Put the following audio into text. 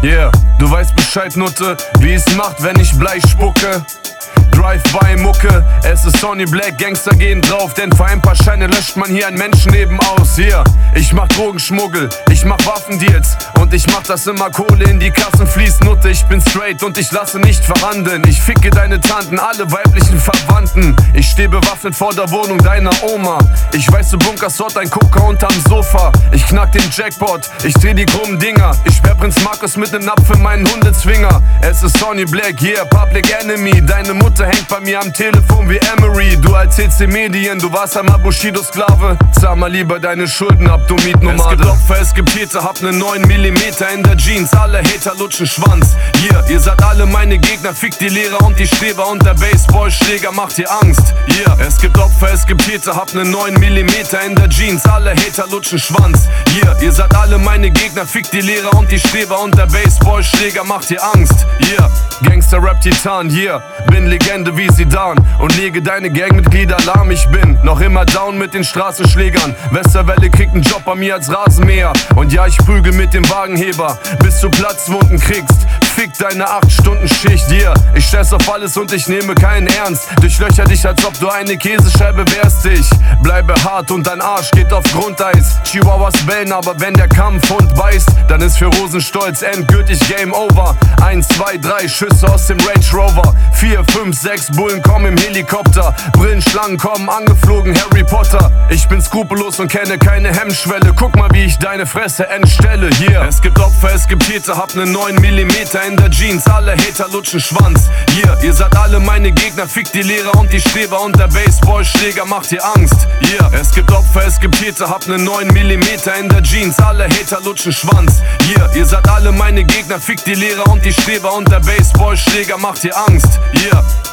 Yeah, du weißt Bescheid, Nutte, wie es macht, wenn ich Blei spucke. Drive-by-Mucke, es ist Sonny Black, Gangster gehen drauf, denn für ein paar Scheine löscht man hier ein Menschenleben aus. Hier, ich mach Drogenschmuggel, ich mach Waffendeals und ich mach, dass immer Kohle in die Kassen fließt. Nutte, ich bin straight und ich lasse nicht verhandeln. Ich ficke deine Tanten, alle weiblichen Verwandten. Ich steh bewaffnet vor der Wohnung deiner Oma. Ich weiß, du bunkerst dort ein Coca unterm Sofa. Ich knack den Jackpot, ich dreh die krummen Dinger. Ich sperr Prinz Markus mit nem Napf in meinen Hundezwinger. Es ist Sonny Black, yeah, Public Enemy. Deine Mutter hängt bei mir am Telefon wie Emery. Du erzählst den Medien, du warst einmal Bushido-Sklave. Zahl mal lieber deine Schulden ab, du Mietnomade. Es gibt Opfer, es gibt Täter, hab ne 9 mm in der Jeans. Alle Hater lutschen Schwanz. Yeah, ihr seid alle meine Gegner, fickt die Lehrer und die Streber und der Baseballschläger macht dir Angst. Yeah, es gibt Opfer, es gibt Täter, hab ne 9 mm in der Jeans. Alle Hater lutschen Schwanz. Yeah, ihr seid alle meine Gegner, fickt die Lehrer und die Streber und der Baseballschläger macht dir Angst. Yeah, Gangster-Rap-Titan, yeah, bin Legende wie Zidane und lege deine Gangmitglieder lahm. Ich bin noch immer down mit den Straßenschlägern. Westerwelle kriegt einen Job bei mir als Rasenmäher. Und ja, ich prügel mit dem Wagenheber, bis du Platzwunden kriegst. Fick deine 8-Stunden-Schicht, yeah. Ich scheiß auf alles und ich nehme keinen ernst. Durchlöcher dich, als ob du eine Käsescheibe wärst. Ich bleibe hart und dein Arsch geht auf Grundeis. Chihuahuas bellen, aber wenn der Kampfhund beißt, dann ist für Rosenstolz endgültig Game Over. 1, 2, 3 Schüsse aus dem Range Rover. 4, 5, 6 Bullen kommen im Helikopter. Brillenschlangen kommen angeflogen, Harry Potter. Ich bin skrupellos und kenne keine Hemmschwelle. Guck mal, wie ich deine Fresse entstelle, yeah. Es gibt Opfer, es gibt Täter, hab ne 9 mm in der Jeans. Alle Hater lutschen Schwanz. Yeah, ihr seid alle meine Gegner, fickt die Lehrer und die Streber und der Baseballschläger macht dir Angst. Yeah, es gibt Opfer, es gibt Täter, hab ne 9 mm in der Jeans. Alle Hater lutschen Schwanz. Yeah, ihr seid alle meine Gegner, fickt die Lehrer und die Streber und der Baseballschläger macht dir Angst. Yeah.